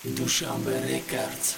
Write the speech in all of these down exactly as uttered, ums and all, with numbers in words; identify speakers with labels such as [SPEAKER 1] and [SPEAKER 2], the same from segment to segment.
[SPEAKER 1] Dushanbe Records.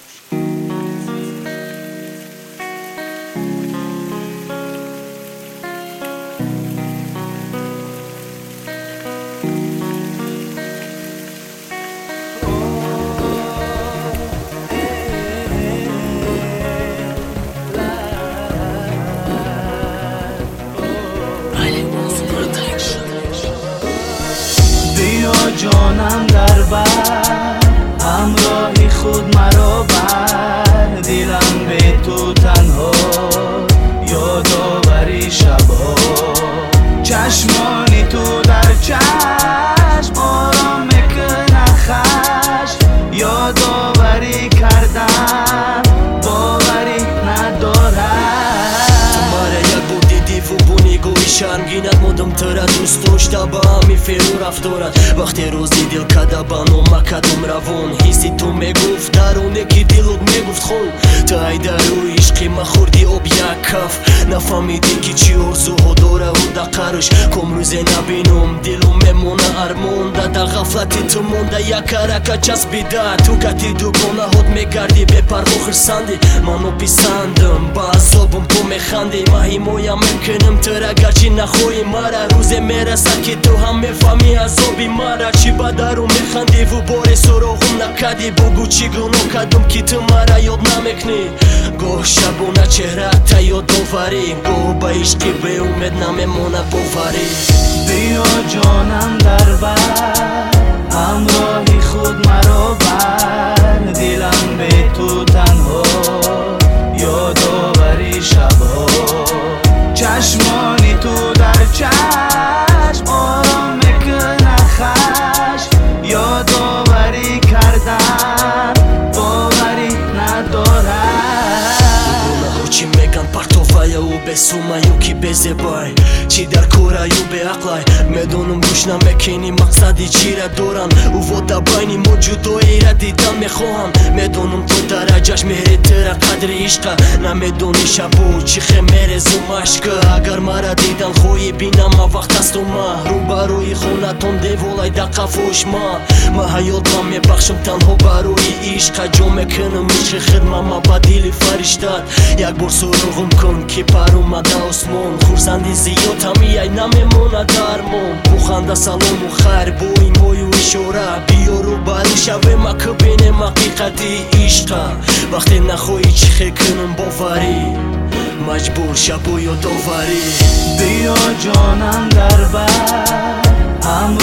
[SPEAKER 2] بیا جانم در بر همراهی خود مرا بر، دیلم به تو تنها یادآوری شبها، چشمانی تو در چشم آرام میکنه خشم، یادآوری کردم باوری ندارم.
[SPEAKER 3] مرا یک بار دیدی و با نگاهی شرمگینت مادم ترا دوست داشته با همین فعل و رفتارت، وقتی روزی دل کده با نامه کدم روان، حسی تو میگفت درونه که دلت میگفت خون، تا ای در روی عشقی ما خوردی آب یک کف، نفهمیدی که چی آرزوها داره و در قرش کم روزی نبینم دلم میمونه ارمون، در غفلتی تو مونده یک حرکت چسبیده، تو کتی دوگانه هات میگردی به پروا خرسندی، منو پیسندم با عذابم تو میخندی، ما حمایه میکنم ترا گرچه نخواهی مرا، روزی میرسد که تو هم میفهمی عذابی مرا، چی بدرو میخندی و بار سراغم نکدی، بگو چی گناه کدم که تو مرا یاد نمیکنی، گاه شبونه چهره تا یاد آوری، گاه با عشقی به امید نمیمونه باوری.
[SPEAKER 2] بیا جانم در بر همراهی خود مرا بر، دیلم به تو تنها یادآوری شبها، چشمانی تو در چشم آرام میکنه خشم، یادآوری کردم باوری ندارم.
[SPEAKER 3] چی میگن پرتوهای او به سومایو کی به زبای، چی در کورایو به عقلای، میدونم گوش نمیکنی مقصدی چی را دارن، او ودا بینی موجودایی را دیدن میخواهم، میدونم تو درجهش میری تر قدر عشقه، نمیدونی شبو چی خمیره زوم عشقه، اگر مرا دیدن خوی بینم وقت است و ما رو بروی خونتون دیولای دقا فوش ما ما حیات ما میبخشم تنها بروی عشقه، جو میکنم عشق خدمه ما با دیل فرشتت، یک بار سراغم کن که پر اومده آسمون، خورسندی زیاد همی ای نمیمونه درمون، بخنده سلام و خیر بوی موی و اشاره، بیا رو برو شوه ما که بینم حقیقتی عشقه، وقتی نخواهی چی خیلی کنم باوری، مجبور شب و یاد آوری.
[SPEAKER 2] بیا جانم در بر